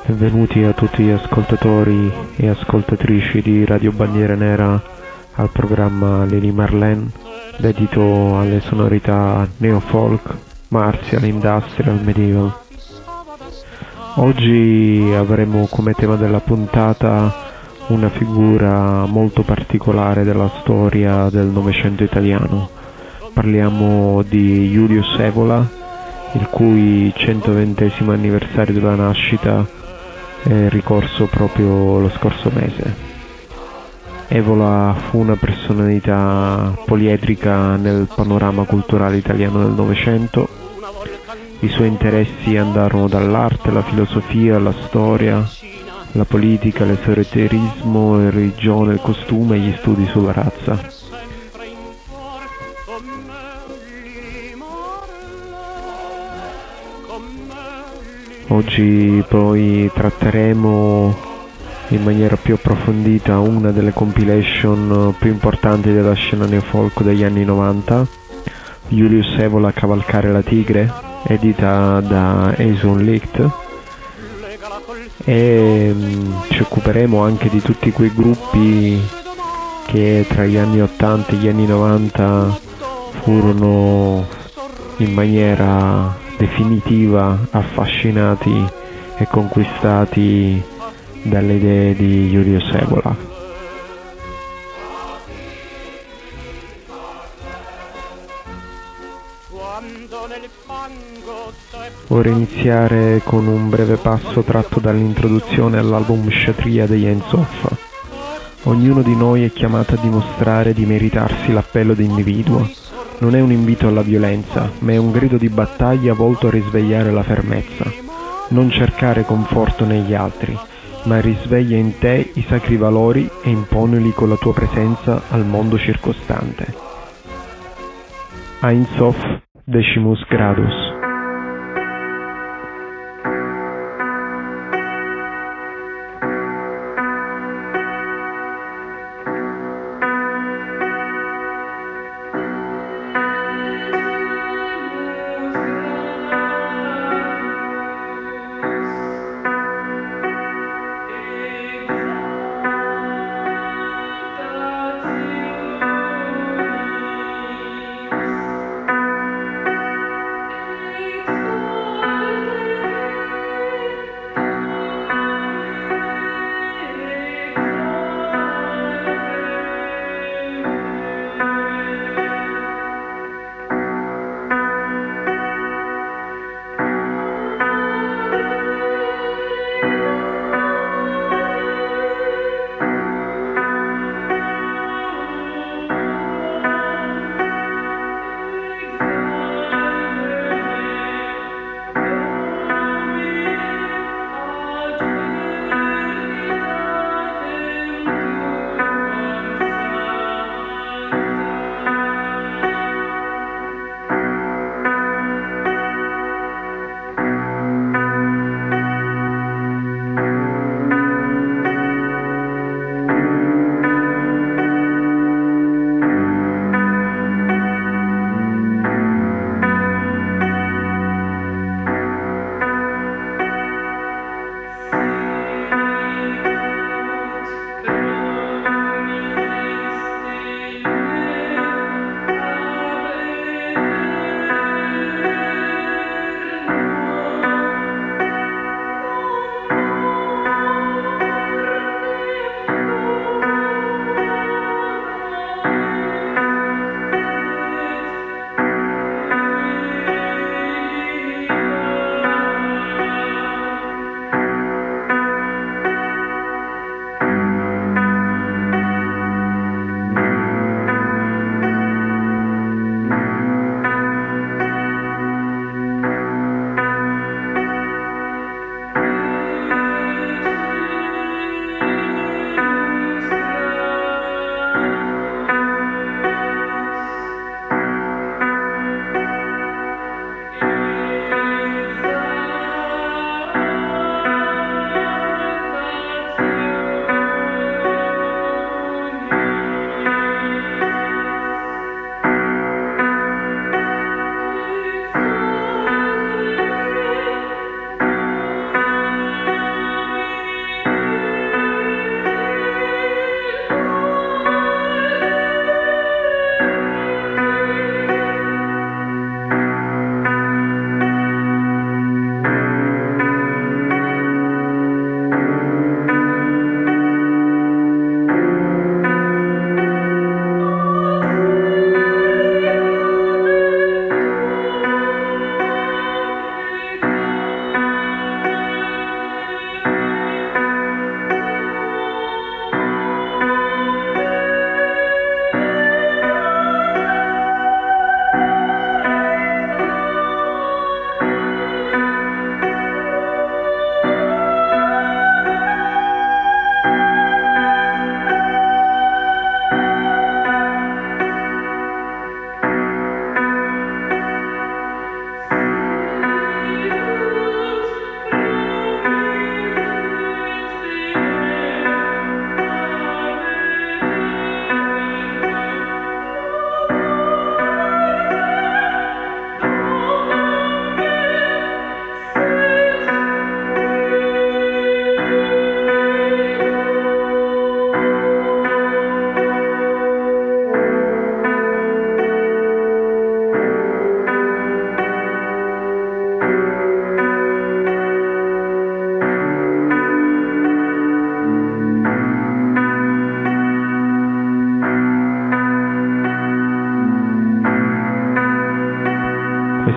Benvenuti a tutti gli ascoltatori e ascoltatrici di Radio Bandiera Nera al programma Lili Marlene, dedito alle sonorità neofolk, martial, industrial, medieval. Oggi avremo come tema della puntata una figura molto particolare della storia del Novecento italiano. Parliamo di Julius Evola, il cui 120° anniversario della nascita è ricorso proprio lo scorso mese. Evola fu una personalità poliedrica nel panorama culturale italiano del Novecento. I suoi interessi andarono dall'arte alla filosofia, alla storia, la politica, l'esoterismo, la religione, il costume e gli studi sulla razza. Oggi poi tratteremo in maniera più approfondita una delle compilation più importanti della scena neofolk degli anni 90, Julius Evola Cavalcare la tigre, edita da Eison Licht, e ci occuperemo anche di tutti quei gruppi che tra gli anni 80 e gli anni 90 furono in maniera definitiva affascinati e conquistati dalle idee di Julius Evola. Vorrei iniziare con un breve passo tratto dall'introduzione all'album Kshatriya degli Ensof. Ognuno di noi è chiamato a dimostrare di meritarsi l'appello d'individuo. Non è un invito alla violenza, ma è un grido di battaglia volto a risvegliare la fermezza. Non cercare conforto negli altri, ma risveglia in te i sacri valori e imponili con la tua presenza al mondo circostante. Ein Sof, Decimus Gradus.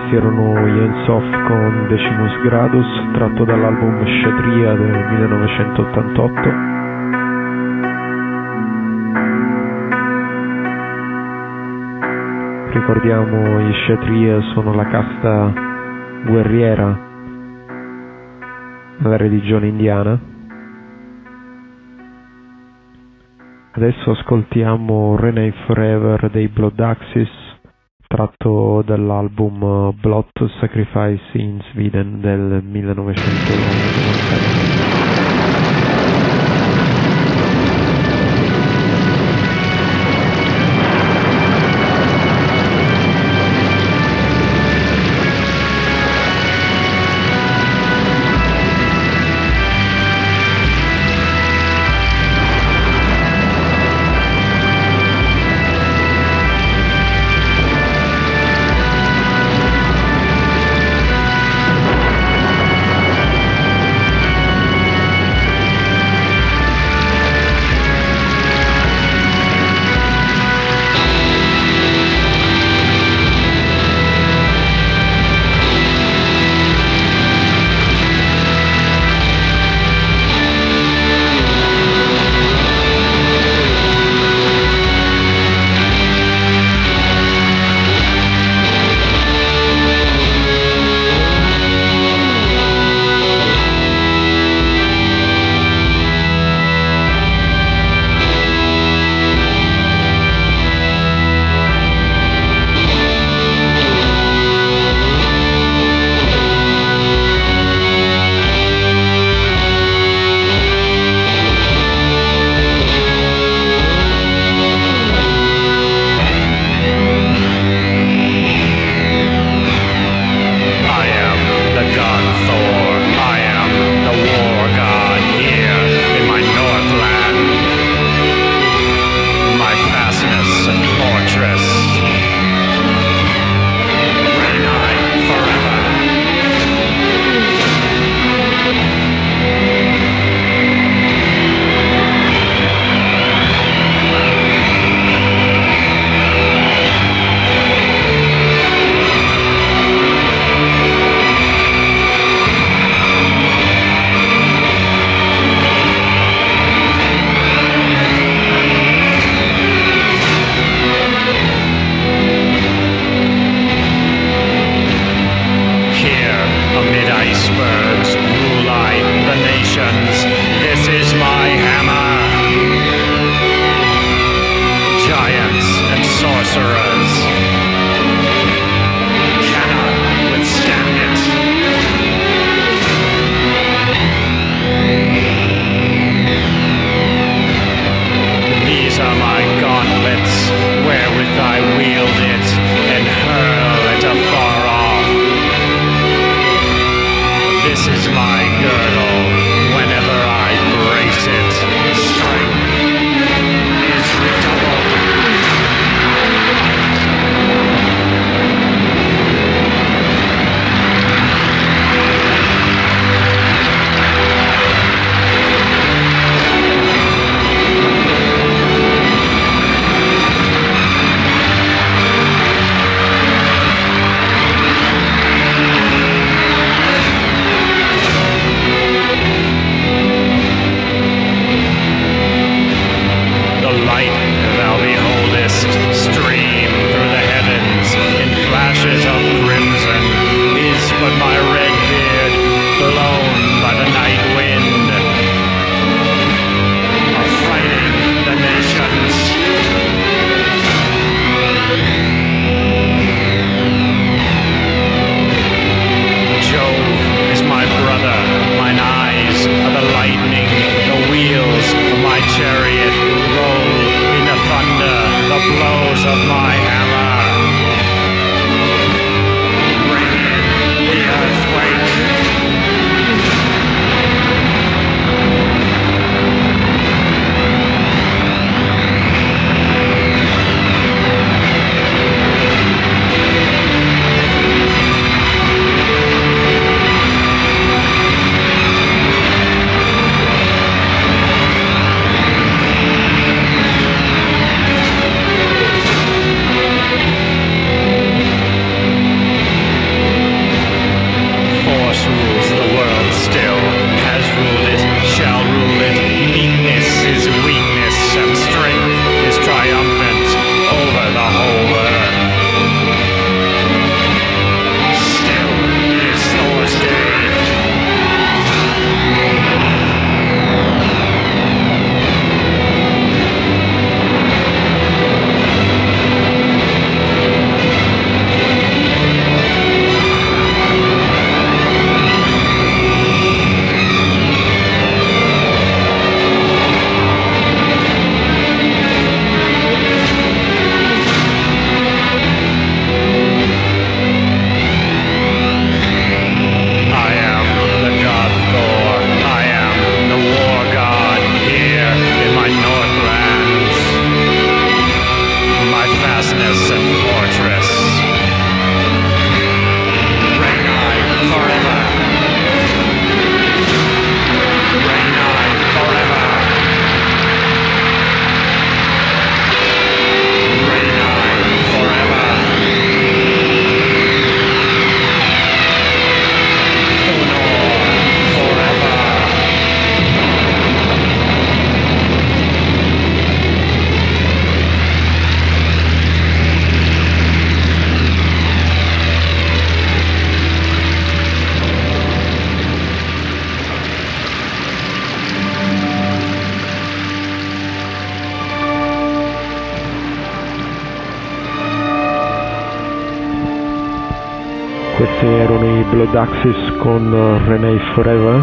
Questi erano Jensoff con Decimus Gradus, tratto dall'album Kshatriya del 1988. Ricordiamo, gli Kshatriya sono la casta guerriera nella religione indiana. Adesso ascoltiamo Renai Forever dei Blood Axis, tratto dall'album Blood Sacrifice in Sweden del 1996. innocent fortress. Reign I forever. Reign I forever. Reign I forever. Thunor forever. Questi erano i Blood Axis con Renee Forever.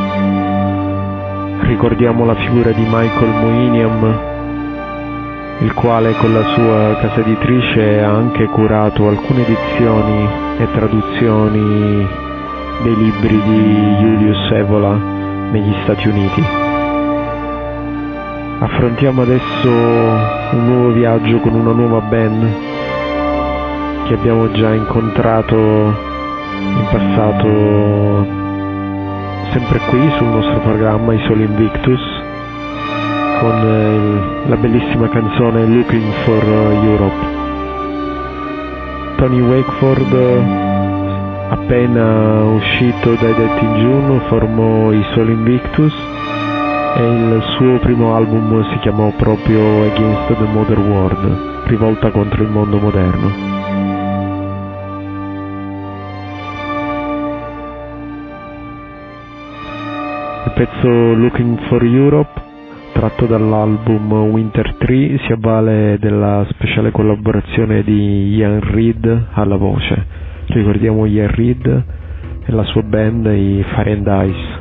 Ricordiamo la figura di Michael Moynihan, il quale con la sua casa editrice ha anche curato alcune edizioni e traduzioni dei libri di Julius Evola negli Stati Uniti. Affrontiamo adesso un nuovo viaggio con una nuova band che abbiamo già incontrato in passato, sempre qui sul nostro programma I Soli Invictus, con la bellissima canzone Looking for Europe. Tony Wakeford, appena uscito dai Dead in June, formò I Soli Invictus e il suo primo album si chiamò proprio Against the Modern World, rivolta contro il mondo moderno. Il pezzo Looking for Europe, tratto dall'album Winter 3, si avvale della speciale collaborazione di Ian Reid alla voce. Ricordiamo Ian Reid e la sua band, i Fire and Ice.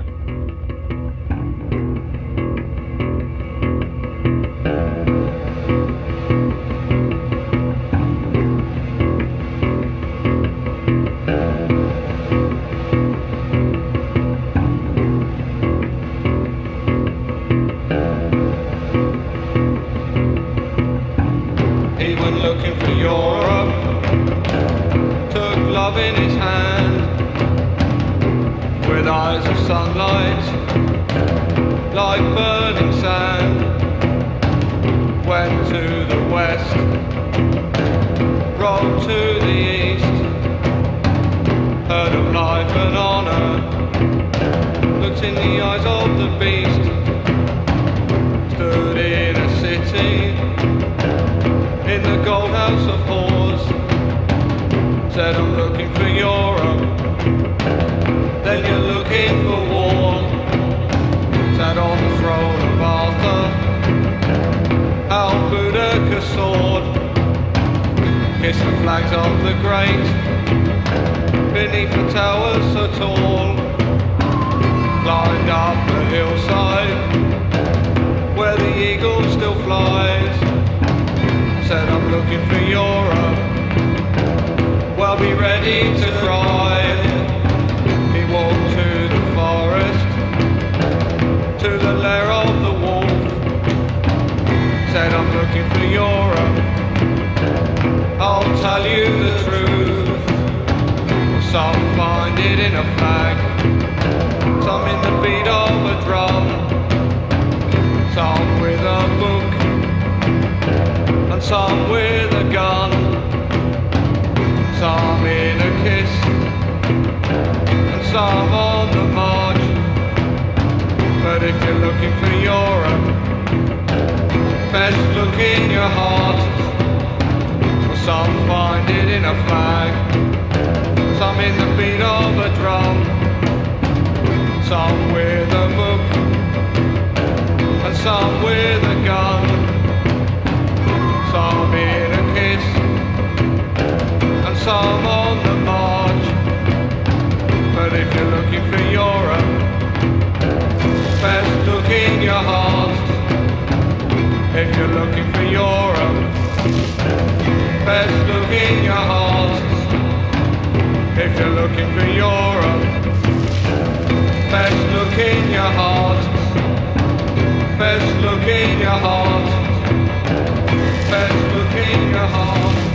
Best look in your heart.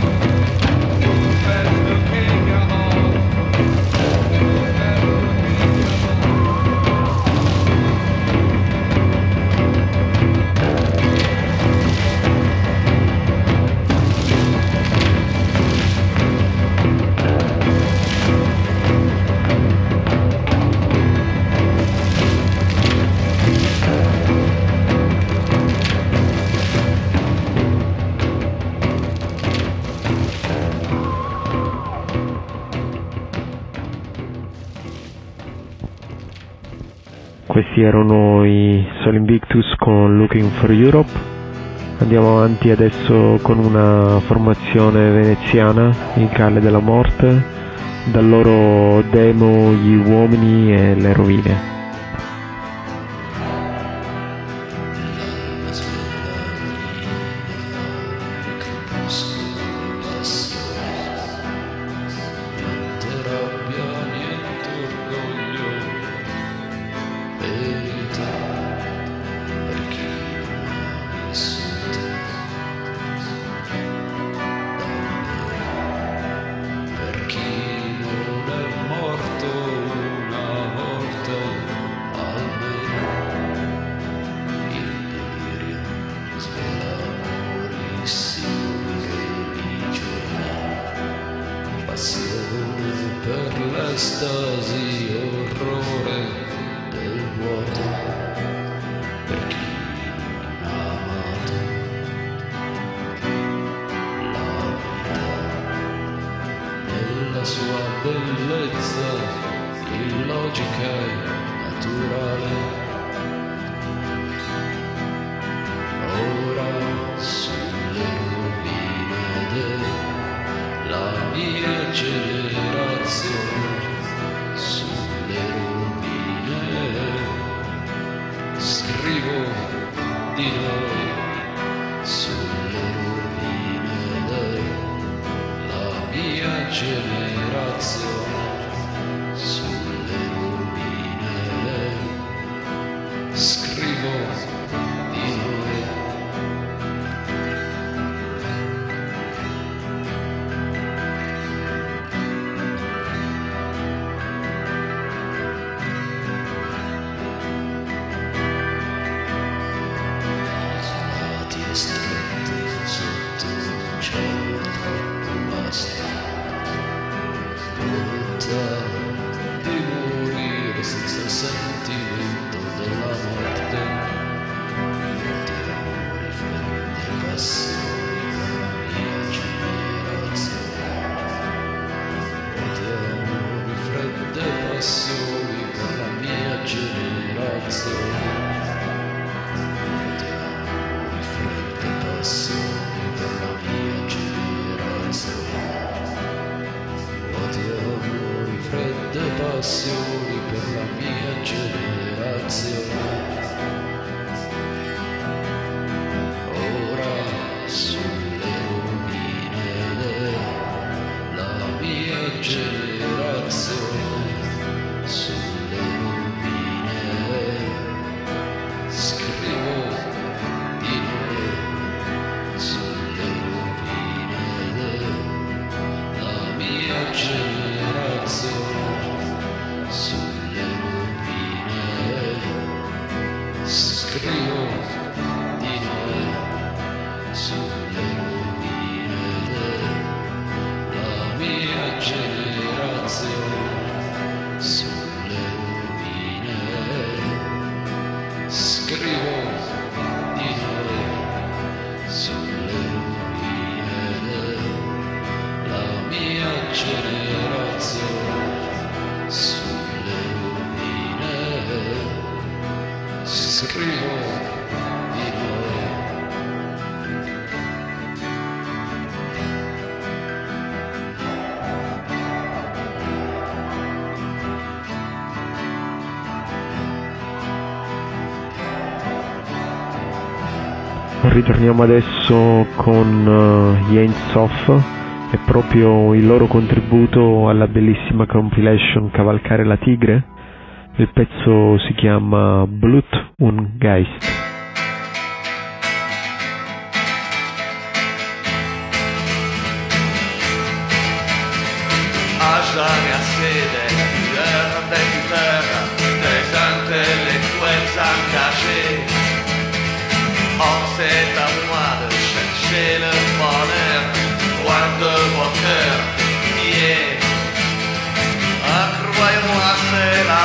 Questi erano i Sol Invictus con Looking for Europe. Andiamo avanti adesso con una formazione veneziana, il Calle della Morte, dal loro demo Gli uomini e le rovine. Ritorniamo adesso con Yain Sof e proprio il loro contributo alla bellissima compilation Cavalcare la Tigre. Il pezzo si chiama Blut und Geist. Asciare a sede, terra di terra, des intellectuels cachés. Oh, c'est à moi de chercher le bonheur, loin de vos cœurs qui est. Ah, croyez-moi, c'est la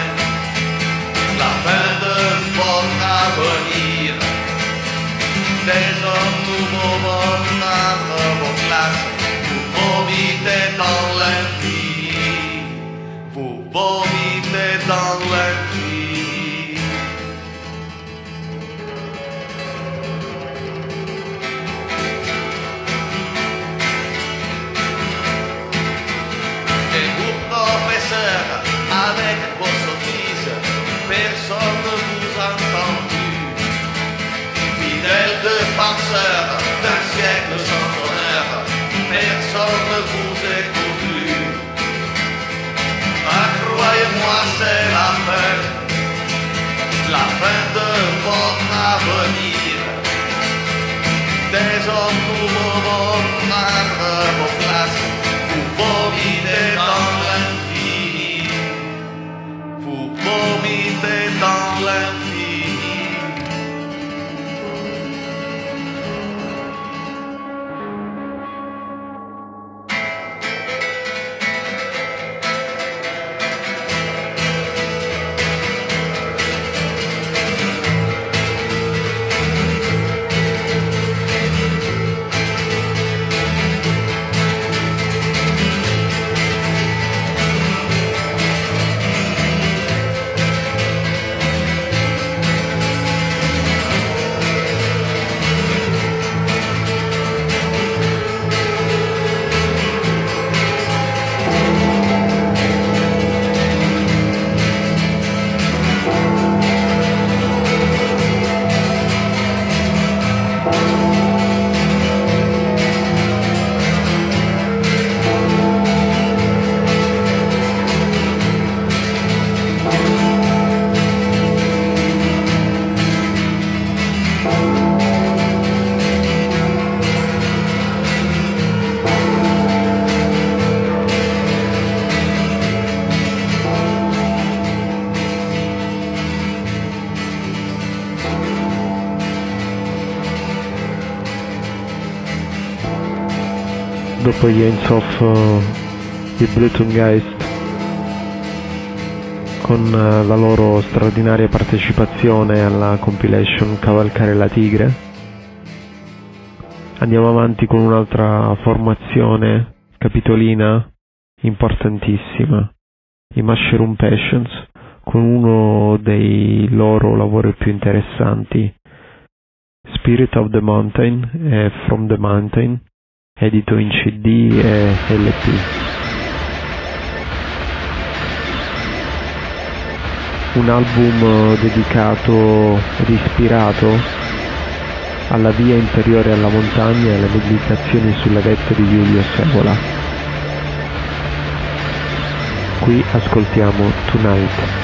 fin de votre avenir. Des hommes nouveaux vont prendre vos classes, vous vomitez dans l'infini, vous vomitez dans l'infini. fin de votre avenir. Des hommes nouveaux vont prendre vos places, vous vomitez dans l'infini, vous vomitez dans l'infini. Dopo gli Hands of i Blutengeist, con la loro straordinaria partecipazione alla compilation Cavalcare la Tigre, andiamo avanti con un'altra formazione capitolina importantissima, i Mushroom Patience, con uno dei loro lavori più interessanti, Spirit of the Mountain e From the Mountain, edito in CD e LP. Un album dedicato ed ispirato alla via interiore alla montagna e alle meditazioni sulle vette di Julius Evola. Qui ascoltiamo Tonight.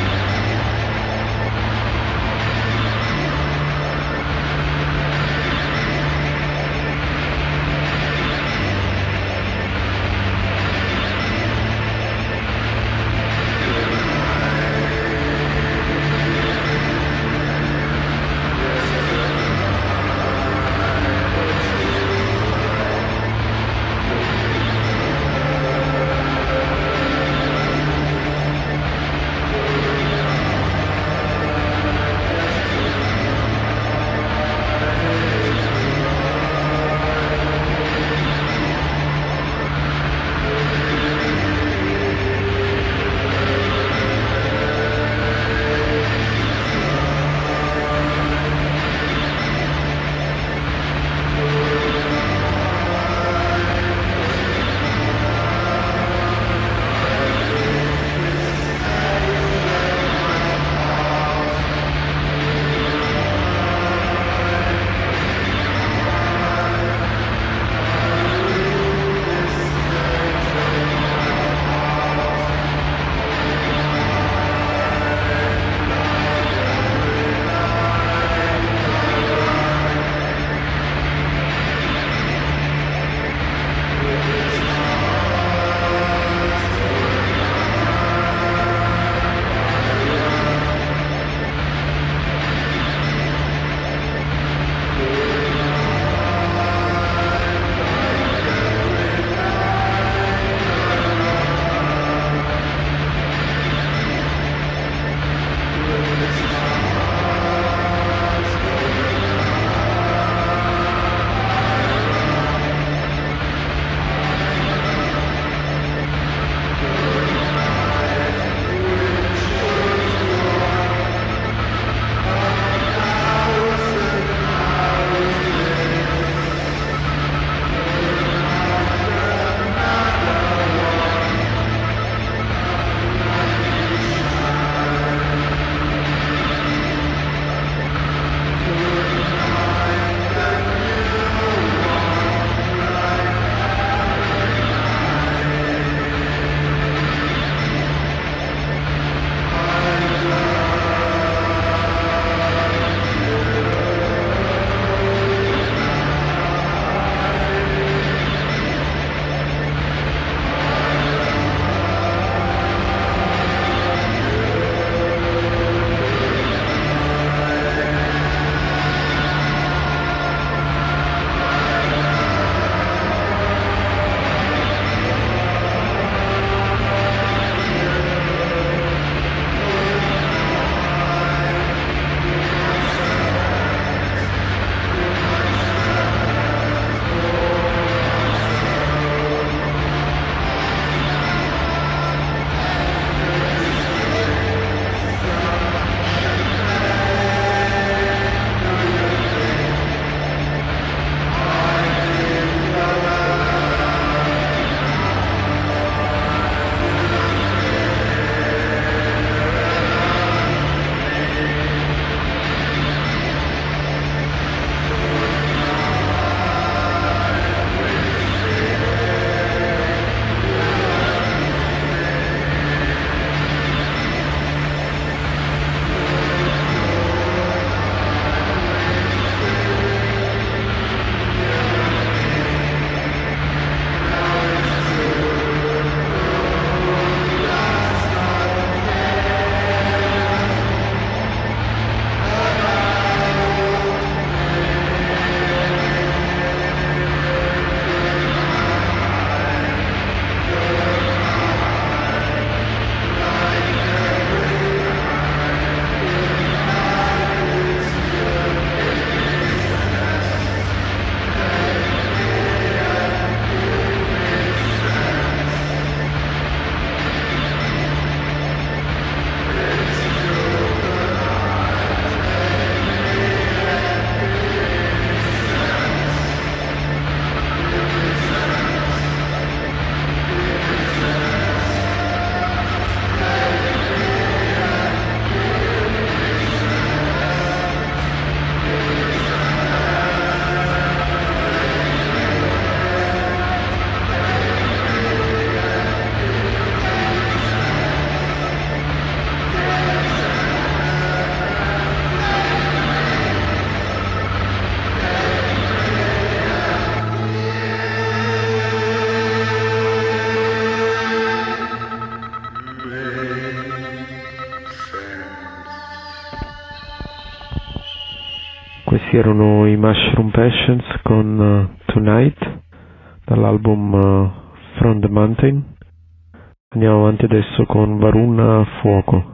Questi erano i Mushroom Patience con Tonight dall'album From the Mountain. Andiamo avanti adesso con Varun Fuoco.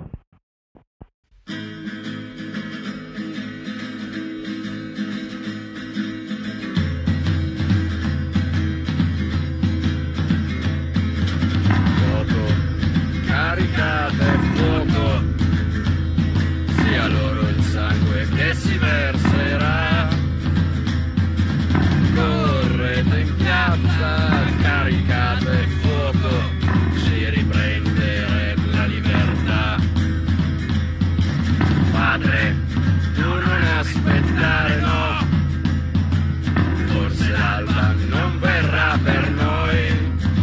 Caricate fuoco, sia loro il sangue che si verserà. Correte in piazza, caricate fuoco, ci riprenderemo la libertà. Padre, tu non aspettare, no, forse l'alba non verrà per noi.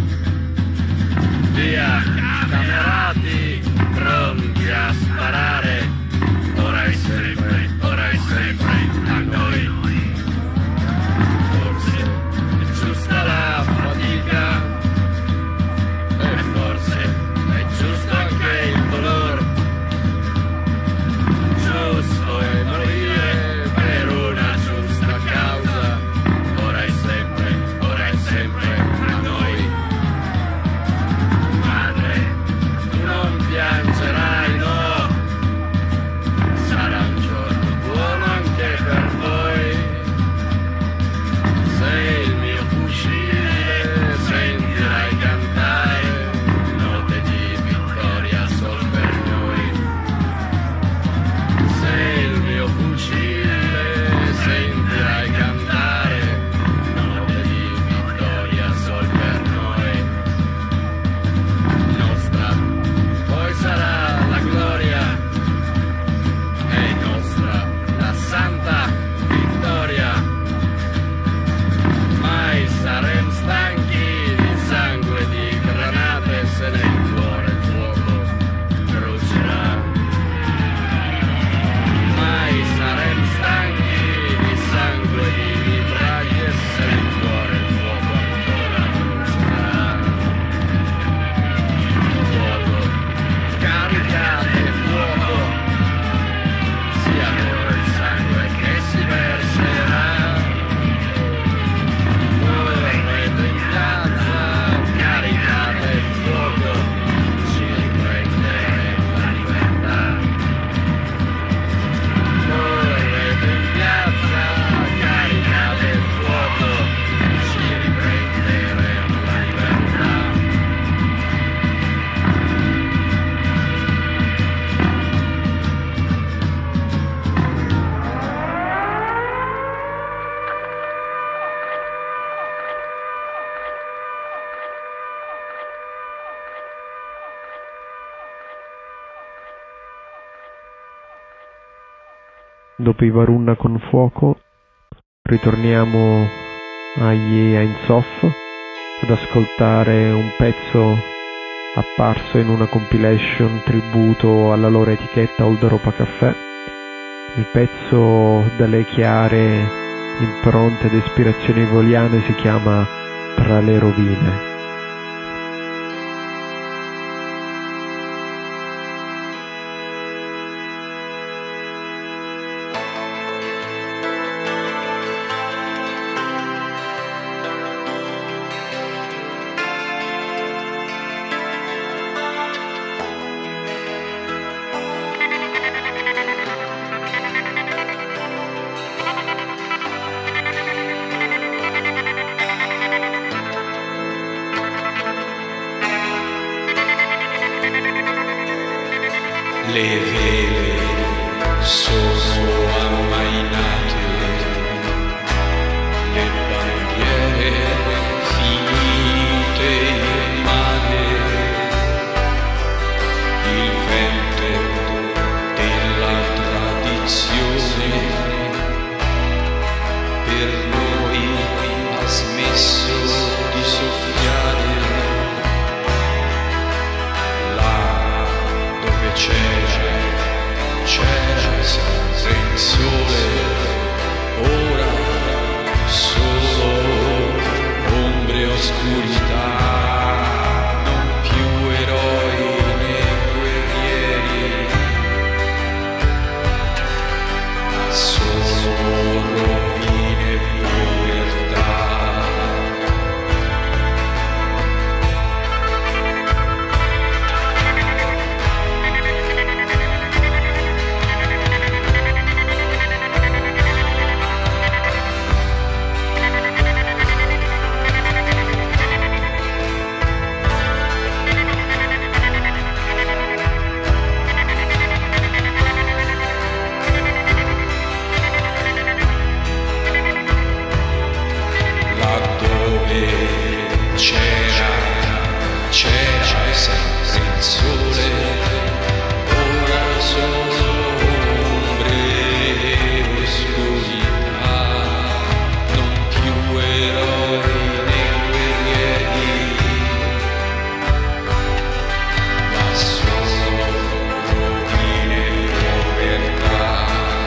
Via, camerati, pronti a sparare, ora è sempre a noi. Forse è giusta la fatica, e forse è giusto anche il dolore. Giusto è morire per una giusta causa, ora è sempre a noi. Piangerai, no, sarà un giorno buono anche per voi. Se il mio fucile sentirai cantare note di vittoria sol per noi. Se il mio fucile sentirai cantare note di vittoria sol per noi. Nostra poi sarà la gloria, è nostra la santa vittoria. Mai saremo stanchi di sangue e di granate, se nel cuore il fuoco brucerà. Mai saremo stanchi di sangue e di mitraglie, se nel cuore il fuoco ancora brucerà. Fuoco, caricate fuoco, sia loro il sangue che si verserà. Correte in piazza, caricate fuoco, ci riprenderemo la libertà. Correte in piazza, caricate fuoco, ci riprenderemo la libertà. Dopo i Varun con Fuoco ritorniamo agli Ein Sof ad ascoltare un pezzo apparso in una compilation tributo alla loro etichetta Old Europa Café. Il pezzo dalle chiare impronte ed ispirazioni voliane si chiama Tra le rovine. Le vele sono ammainate, le bandiere finite in mare, il vento della tradizione per noi ha smesso di soffiare. Là dove c'era sempre il sole. c'era sempre il sole, ora sono ombre e oscurità, non più eroi né guerrieri, ma solo rovine e povertà.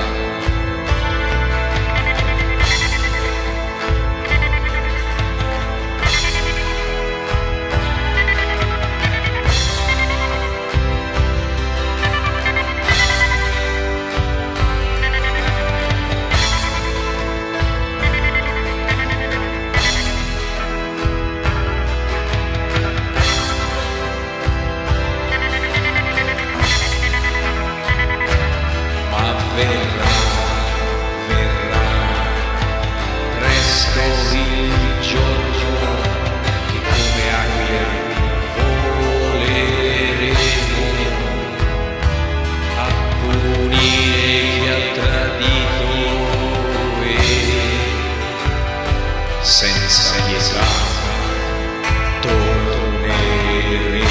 Verrà presto il giorno che come aquile voleremo a punire chi ha tradito e senza pietà torneremo.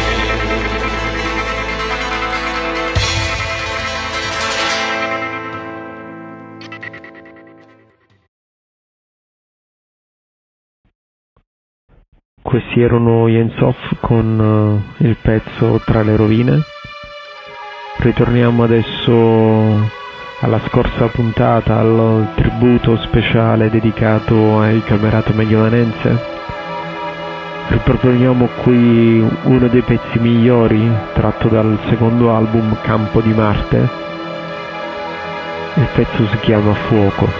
Questi erano Yensof con il pezzo Tra le rovine. Ritorniamo adesso alla scorsa puntata, al tributo speciale dedicato ai Camerato Mediolanense. Riproponiamo qui uno dei pezzi migliori tratto dal secondo album Campo di Marte. Il pezzo si chiama Fuoco.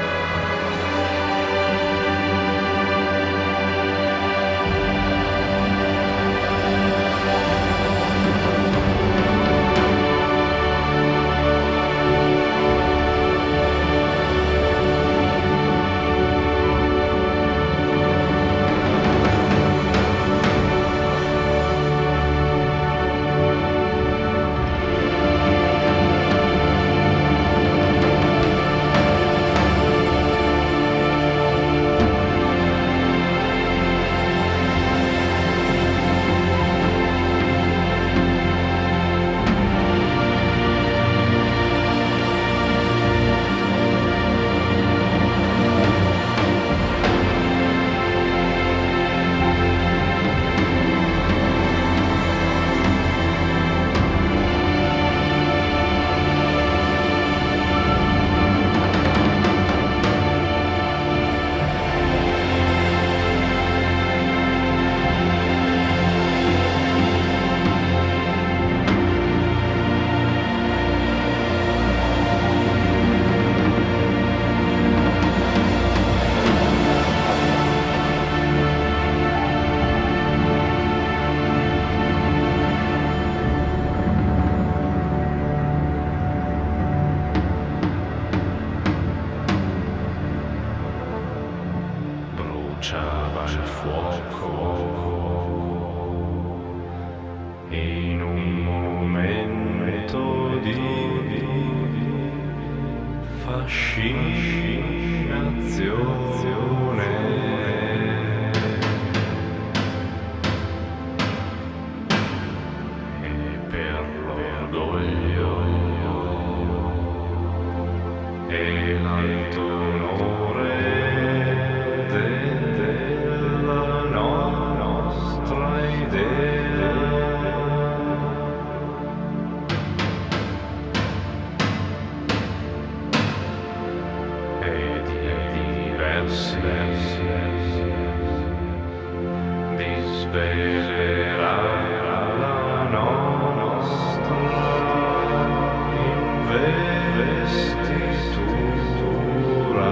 Bruciava il fuoco in un momento di fascinazione e per l'orgoglio e l'alto onore della nostra idea e di diversi disvelerà la nostra investitura.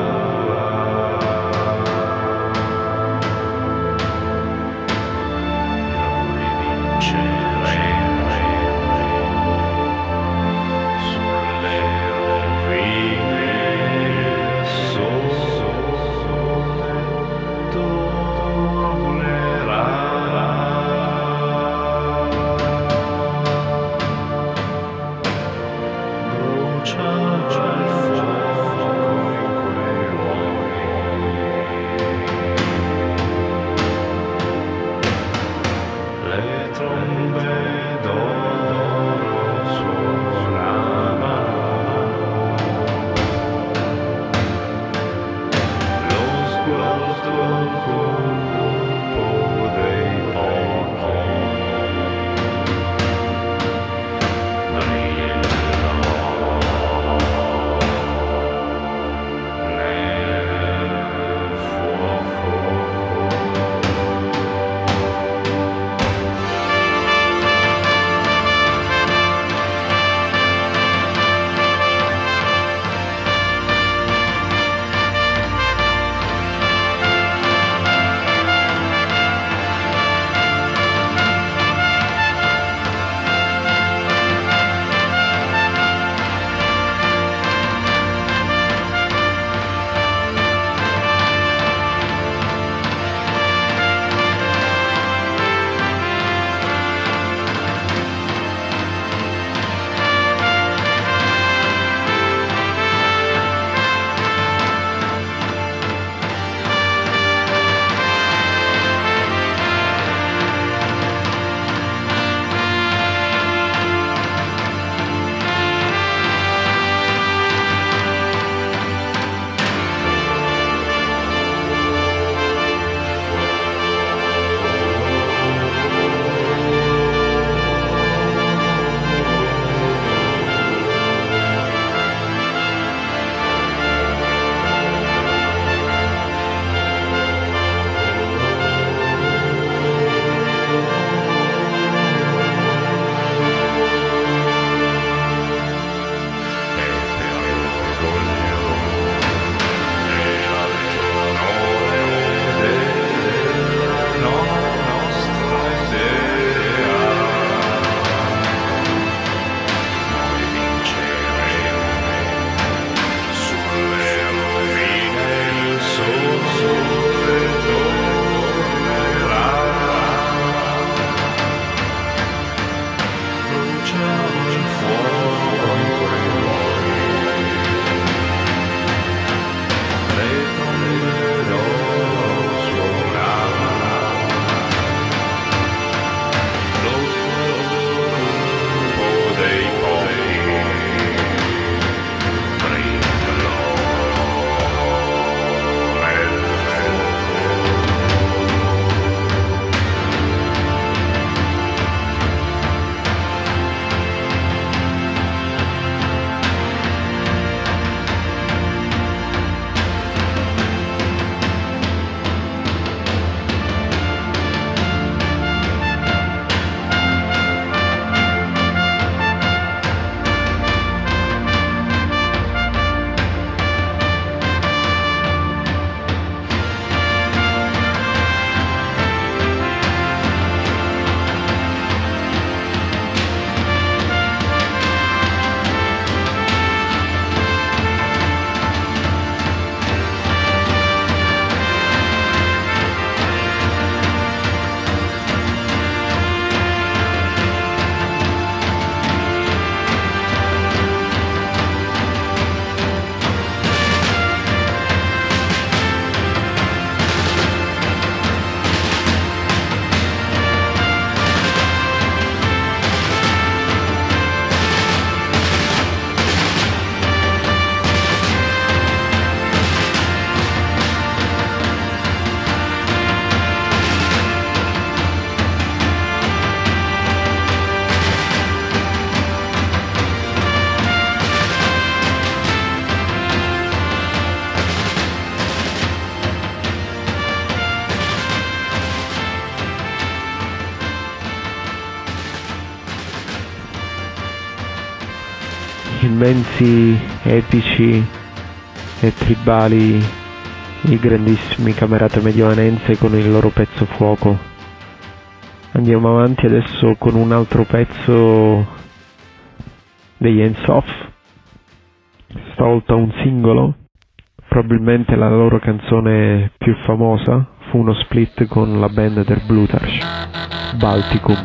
Tornerà immensi, epici e tribali i grandissimi Camerata Mediolanense con il loro pezzo Fuoco. Andiamo avanti adesso con un altro pezzo degli Hands Off, stavolta un singolo, probabilmente la loro canzone più famosa, fu uno split con la band del Blutarch, Balticum.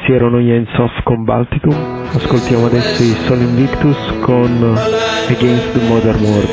Questi erano gli Hands Off con Balticum. Ascoltiamo adesso i Sol Invictus con Against the Modern World.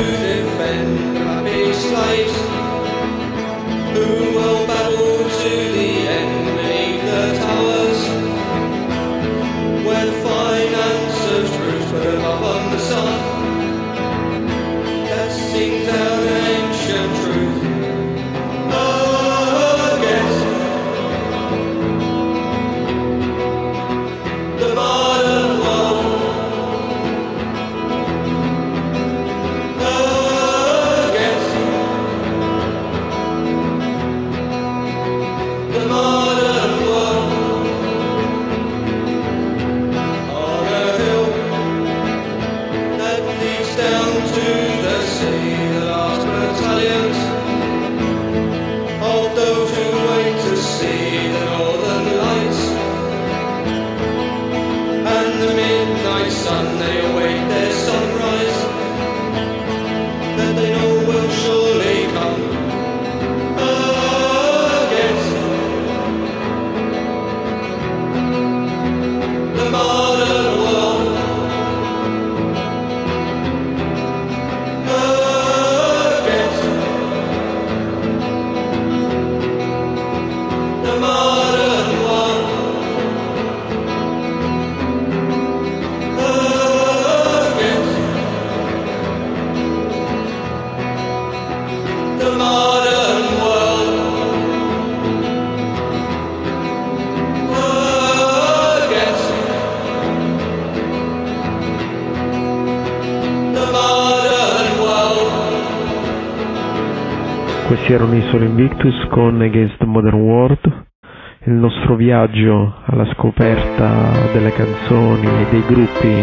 Questi erano i Sol Invictus con Against the Modern World. Il nostro viaggio alla scoperta delle canzoni e dei gruppi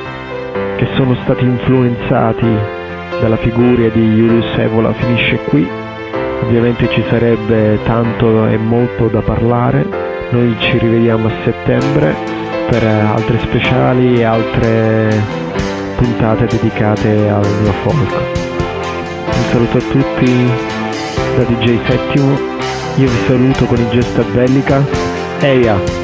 che sono stati influenzati dalla figura di Julius Evola finisce qui. Ovviamente ci sarebbe tanto e molto da parlare. Noi ci rivediamo a settembre per altre speciali e altre puntate dedicate al neofolk. Un saluto a tutti da DJ Settimo, io vi saluto con il gesto a Bellica, Eia!